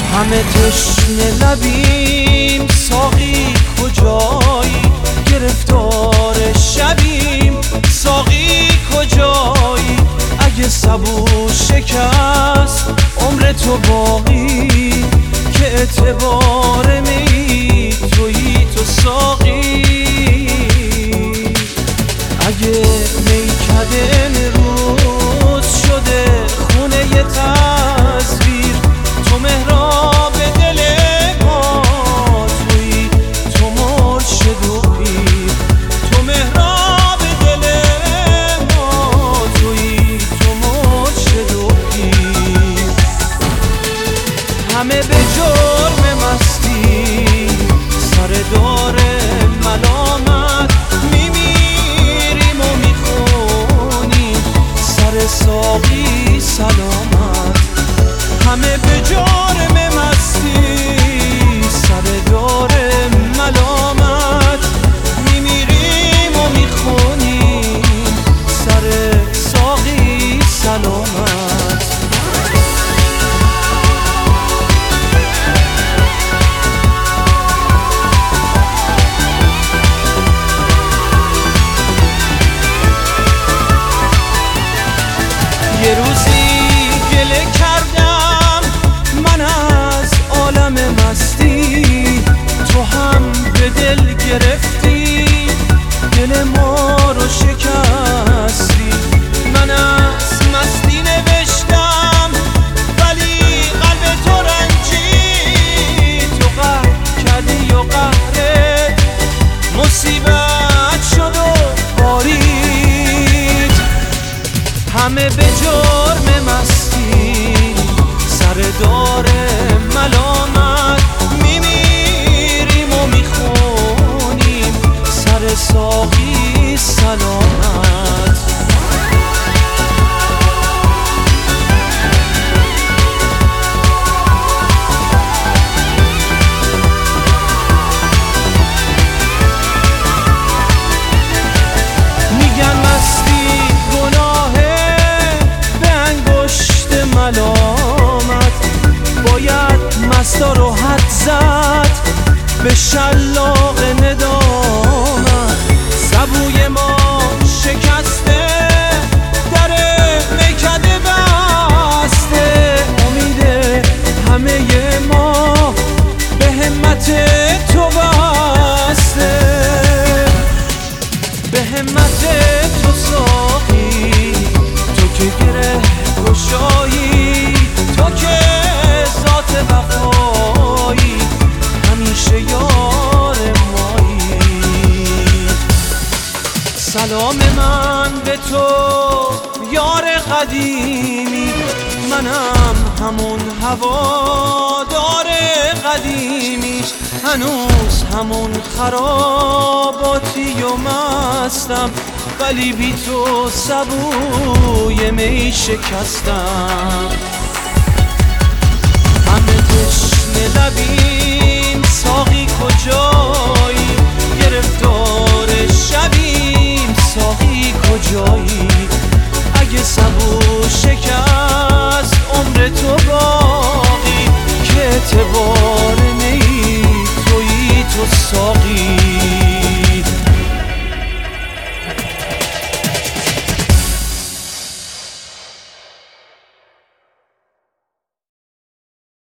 همه تشنه لبیم، ساقی کجایی؟ گرفتار شبیم، ساقی کجایی؟ اگه صبور شکست عمر تو باقی، که اعتبار می تویی تو ساقی. اگه میکده امروز شده خونه ی تصویر، تو محراب دل ما تویی، تو مرشد و پیر. تو محراب دل ما تویی، تو مرشد و پیر. همه به جرم مستی سر دار ملامت میمیریم و میخونیم سر ساقی سلامت. همه به جرم مستی سر دار ملامت میمیریم و میخونیم سر ساقی سلامت. یه روزی گله کردم من از عالم مستی، تو هم به دل گرفتی دل ما رو شکستی. من از مستی نوشتم ولی قلب تو رنجید، تو قهر کردی و قهرت مصیبت شد و بارید. همه به جرم مستی سر دار ملامت میمیریم و میخونیم سر ساقی سلامت. میگن مستی گناهه به انگشت ملامت، باید مستا رو حد زد به شلاق ندامت. سبوی ما شکسته در میکده بسته، امید همه ما به همت تو بسته. به همت تو ساقی، تو که گره گشایی، تو که ذات وفایی، همیشه یار مایی. سلام من به تو یار قدیمی، منم همون هوادار قدیمی، هنوز همون خراباتی و مستم، ولی بی تو سبوی می شکستم. همه تشنه لبی